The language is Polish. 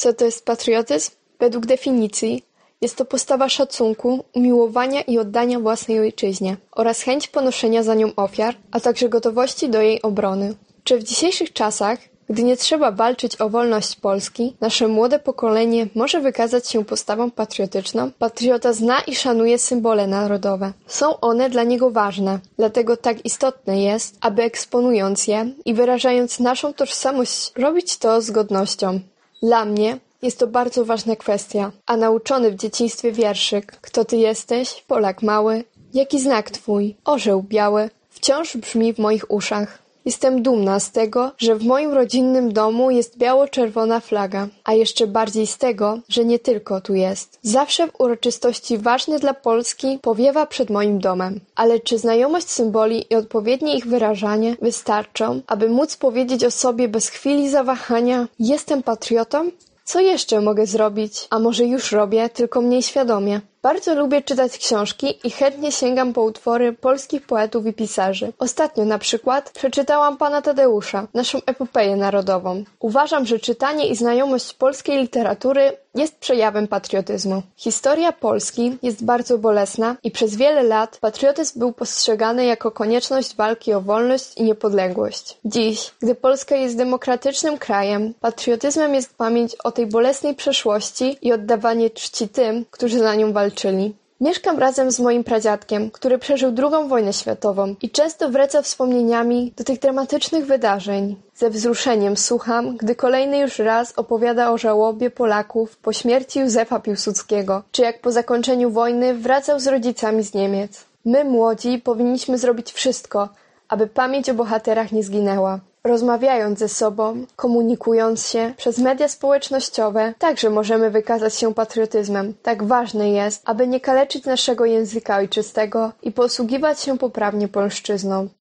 Co to jest patriotyzm? Według definicji jest to postawa szacunku, umiłowania i oddania własnej ojczyźnie oraz chęć ponoszenia za nią ofiar, a także gotowości do jej obrony. Czy w dzisiejszych czasach, gdy nie trzeba walczyć o wolność Polski, nasze młode pokolenie może wykazać się postawą patriotyczną? Patriota zna i szanuje symbole narodowe. Są one dla niego ważne, dlatego tak istotne jest, aby eksponując je i wyrażając naszą tożsamość, robić to z godnością. Dla mnie jest to bardzo ważna kwestia, a nauczony w dzieciństwie wierszyk „Kto ty jesteś, Polak mały? Jaki znak twój? Orzeł biały” wciąż brzmi w moich uszach. Jestem dumna z tego, że w moim rodzinnym domu jest biało-czerwona flaga, a jeszcze bardziej z tego, że nie tylko tu jest. Zawsze w uroczystości ważne dla Polski powiewa przed moim domem. Ale czy znajomość symboli i odpowiednie ich wyrażanie wystarczą, aby móc powiedzieć o sobie bez chwili zawahania „jestem patriotą”? Co jeszcze mogę zrobić? A może już robię, tylko mniej świadomie. Bardzo lubię czytać książki i chętnie sięgam po utwory polskich poetów i pisarzy. Ostatnio na przykład przeczytałam Pana Tadeusza, naszą epopeję narodową. Uważam, że czytanie i znajomość polskiej literatury jest przejawem patriotyzmu. Historia Polski jest bardzo bolesna i przez wiele lat patriotyzm był postrzegany jako konieczność walki o wolność i niepodległość. Dziś, gdy Polska jest demokratycznym krajem, patriotyzmem jest pamięć o tej bolesnej przeszłości i oddawanie czci tym, którzy za nią walczyli. Mieszkam razem z moim pradziadkiem, który przeżył II wojnę światową i często wraca wspomnieniami do tych dramatycznych wydarzeń. Ze wzruszeniem słucham, gdy kolejny już raz opowiada o żałobie Polaków po śmierci Józefa Piłsudskiego, czy jak po zakończeniu wojny wracał z rodzicami z Niemiec. My, młodzi, powinniśmy zrobić wszystko, aby pamięć o bohaterach nie zginęła. Rozmawiając ze sobą, komunikując się przez media społecznościowe, także możemy wykazać się patriotyzmem. Tak ważne jest, aby nie kaleczyć naszego języka ojczystego i posługiwać się poprawnie polszczyzną.